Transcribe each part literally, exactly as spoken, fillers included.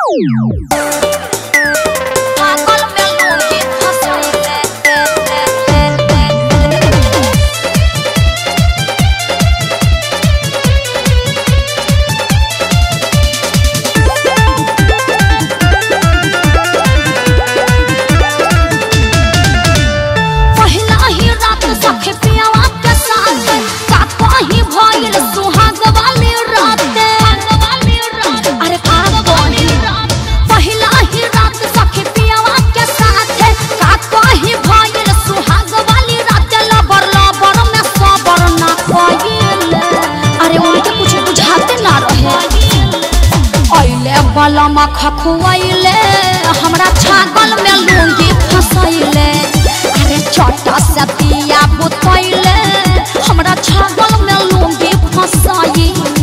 बलमा खखुआइले हमरा छागल में लूंगी फसैले अरे छोटा से दिया बुतैले हमरा छागल में लूंगी फसैले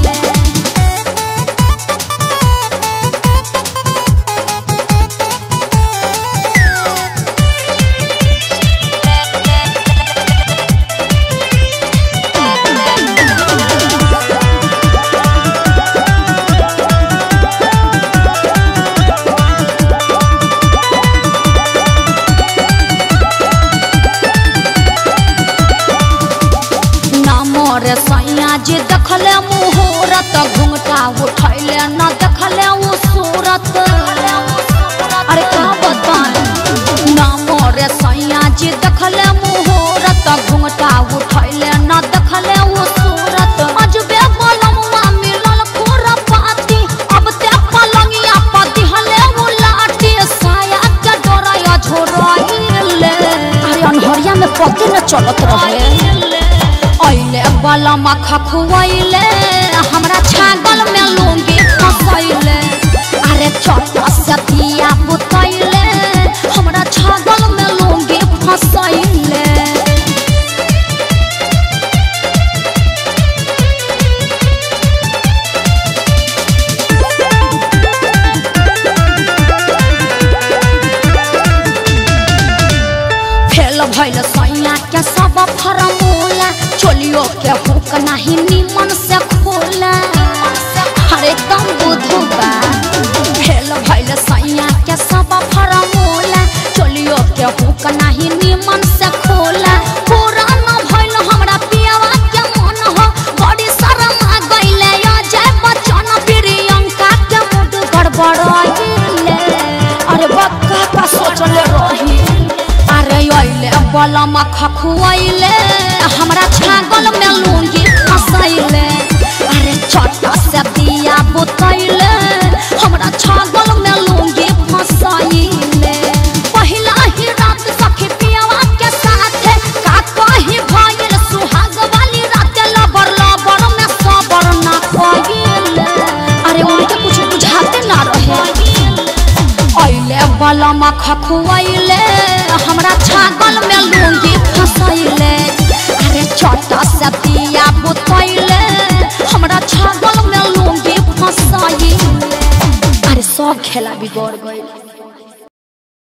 रे सैया जी देखले मुहूर्त घुंघटा उठैले न देखले उ सूरत अरे का बताएं नाम रे सैया जी देखले मुहूर्त घुंघटा उठैले न देखले उ सूरत अजबे बलमुआ मिलल खुरपाती अब ते पलंगिया पर दिहले उ लाठी साया के डोराया झोराइले अरे अनहरिया में पते न चलत रहे अइले बलमा खखुआइले हमरा छागल में लूंगी फसैले अरे छोटा से दिया बुतैले हमरा छागल में लूंगी फसैले फेल भइल सैया के सब फरमूला चोलियो के हुक नहीं निमन से खोला अरे कम बुधुबा फेल भइल सैया के सब फरमूला चोलियो के हुक नहीं निमन से खोला पूरा न भइल हमरा पियावा के मन हो बड़ी शरम आ गइले अजय बच्चन प्रियंका के मूड गड़बड़ाइले अरे बक्का का सोचले रही अरे अइले बलमा खखुआइले हमरा छागल में लूंगी फसैले अरे छोटा से दिया बुतैले हमरा छागल में लूंगी फसैले पहिला ही रात सखी पियावा के साथे का कही भइल सुहाग वाली रात लबर लबर में सबर ना कइले अरे उनके कुछ बुझाते ना रहे अइले बलमा खखुआइले हमरा छागल में लूंगी फसैले अरे छोटा से दिया बुतैले हमरा छागल में लूंगी फसैले अरे सब खेला बिगड़ गइल।